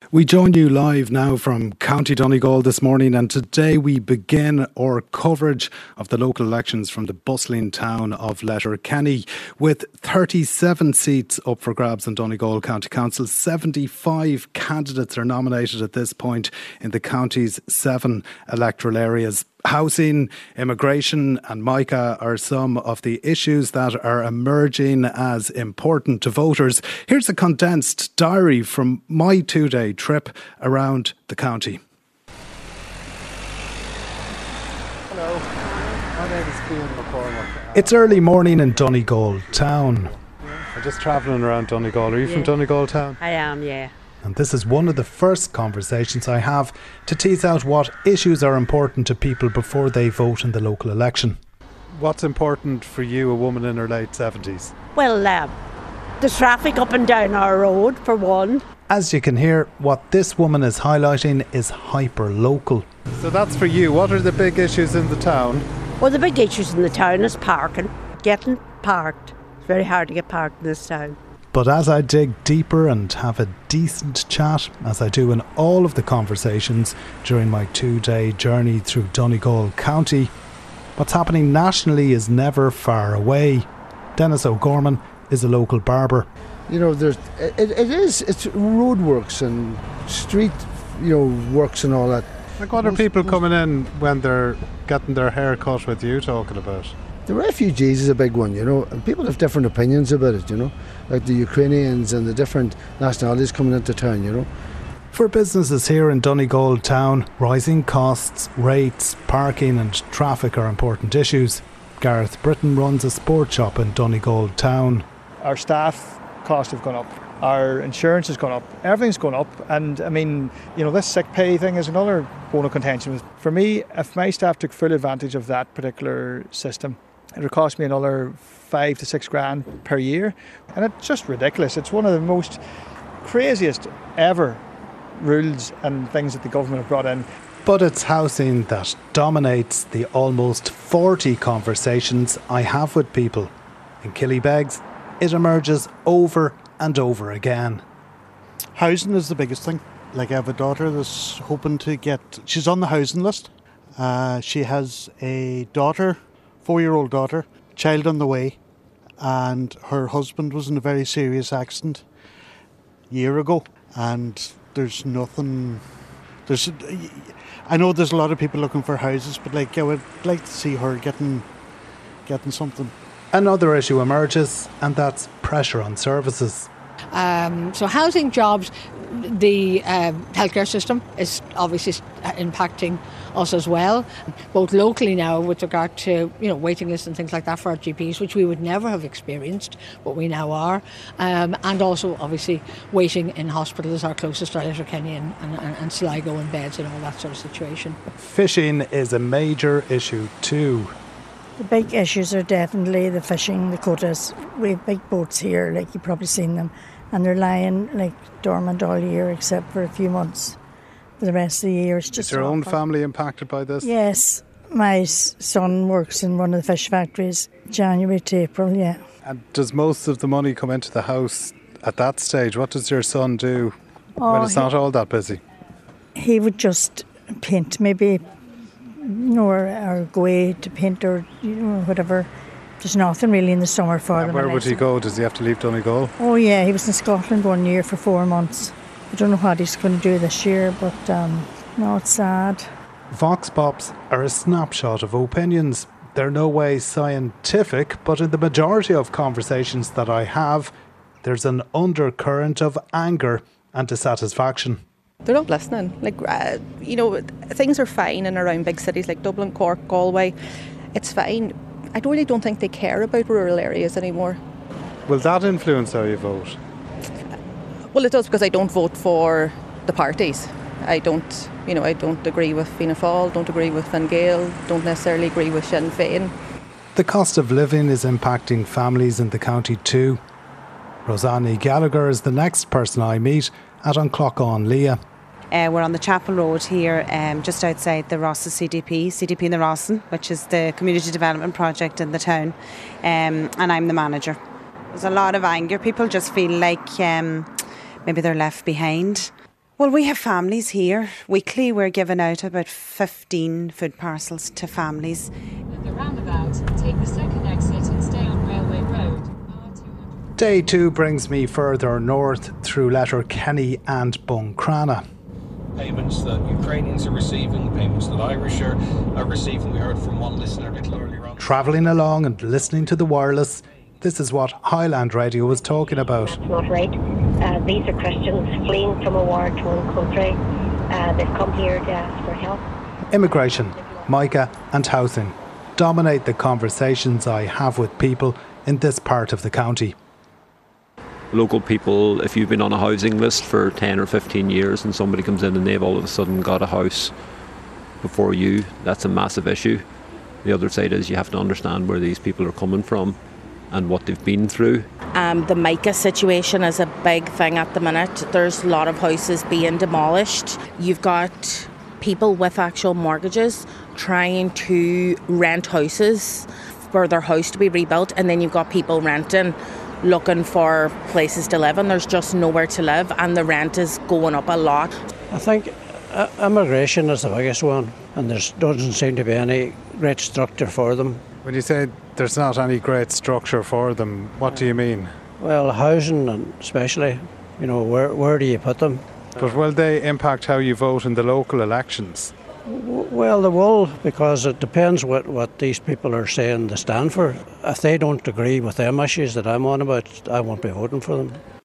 We join you live now from County Donegal this morning, and today we begin our coverage of the local elections from the bustling town of Letterkenny. With 37 seats up for grabs in Donegal County Council, 75 candidates are nominated at this point in the county's 7 electoral areas. Housing, immigration and MICA are some of the issues that are emerging as important to voters. Here's a condensed diary from my 2-day trip around the county. Hello, my name is Cian McCormack. It's early morning in Donegal town. I'm just travelling around Donegal. Are you from Donegal town? I am, yeah. And this is one of the first conversations I have to tease out what issues are important to people before they vote in the local election. What's important for you, a woman in her late 70s? Well, the traffic up and down our road, for one. As you can hear, what this woman is highlighting is hyper-local. So that's for you. What are the big issues in the town? Well, the big issues in the town is parking. Getting parked. It's very hard to get parked in this town. But as I dig deeper and have a decent chat, as I do in all of the conversations during my 2-day journey through Donegal County, what's happening nationally is never far away. Dennis O'Gorman is a local barber. You know, it's roadworks and street, works and all that. Like, what are people coming in when they're getting their hair cut with you talking about? The refugees is a big one, and people have different opinions about it, like the Ukrainians and the different nationalities coming into town, For businesses here in Donegal town, rising costs, rates, parking and traffic are important issues. Gareth Britton runs a sports shop in Donegal town. Our staff costs have gone up. Our insurance has gone up. Everything's gone up. And this sick pay thing is another bone of contention. For me, if my staff took full advantage of that particular system, it would cost me another 5 to 6 grand per year. And it's just ridiculous. It's one of the most craziest ever rules and things that the government have brought in. But it's housing that dominates the almost 40 conversations I have with people. In Killybegs, it emerges over and over again. Housing is the biggest thing. Like, I have a daughter that's hoping to she's on the housing list. She has a daughter, 4-year-old daughter, child on the way, and her husband was in a very serious accident a year ago, and there's nothing. I know there's a lot of people looking for houses, but I would like to see her getting something. Another issue emerges, and that's pressure on services. So housing, jobs, the healthcare system is obviously impacting us as well, both locally now with regard to waiting lists and things like that for our GPs, which we would never have experienced, but we now are, and also obviously waiting in hospitals are closest to Letterkenny and Sligo and beds and all that sort of situation. Fishing is a major issue too. The big issues are definitely the fishing, the quotas. We have big boats here, like you've probably seen them, and they're lying dormant all year except for a few months. For the rest of the year, it's just. Is your own family impacted by this? Yes, my son works in one of the fish factories, January to April, yeah. And does most of the money come into the house at that stage? What does your son do when it's not all that busy? He would just paint, maybe. Or go away to paint or whatever. There's nothing really in the summer for them. Where would he go? Does he have to leave Donegal? Oh yeah, he was in Scotland 1 year for 4 months. I don't know what he's going to do this year, but no, it's sad. Vox Pops are a snapshot of opinions. They're no way scientific, but in the majority of conversations that I have, there's an undercurrent of anger and dissatisfaction. They're not listening. Things are fine in around big cities like Dublin, Cork, Galway. It's fine. I really don't think they care about rural areas anymore. Will that influence how you vote? Well, it does, because I don't vote for the parties. I don't agree with Fianna Fáil, don't agree with Fine Gael, don't necessarily agree with Sinn Féin. The cost of living is impacting families in the county too. Rosanne Gallagher is the next person I meet at An Clochán Lia. We're on the Chapel Road here, just outside the Rosses CDP in the Rossin, which is the community development project in the town, and I'm the manager. There's a lot of anger. People just feel like maybe they're left behind. Well, we have families here. Weekly we're giving out about 15 food parcels to families. At the roundabout, take the second exit and stay on Railway Road. Day 2 brings me further north through Letterkenny and Buncrana. Payments that Ukrainians are receiving, payments that Irish are receiving. We heard from one listener a little earlier on. Travelling along and listening to the wireless, this is what Highland Radio was talking about. That's not right. These are Christians fleeing from a war-torn country. They've come here to ask for help. Immigration, Micah and housing dominate the conversations I have with people in this part of the county. Local people, if you've been on a housing list for 10 or 15 years and somebody comes in and they've all of a sudden got a house before you, that's a massive issue. The other side is you have to understand where these people are coming from and what they've been through. The Micah situation is a big thing at the minute. There's a lot of houses being demolished. You've got people with actual mortgages trying to rent houses for their house to be rebuilt, and then you've got people renting, looking for places to live, and there's just nowhere to live, and the rent is going up a lot. I think immigration is the biggest one, and there doesn't seem to be any great structure for them. When you say there's not any great structure for them, what do you mean? Well, housing, and especially, where do you put them? But will they impact how you vote in the local elections? Well, they will, because it depends what these people are saying they stand for. If they don't agree with them issues that I'm on about, I won't be voting for them.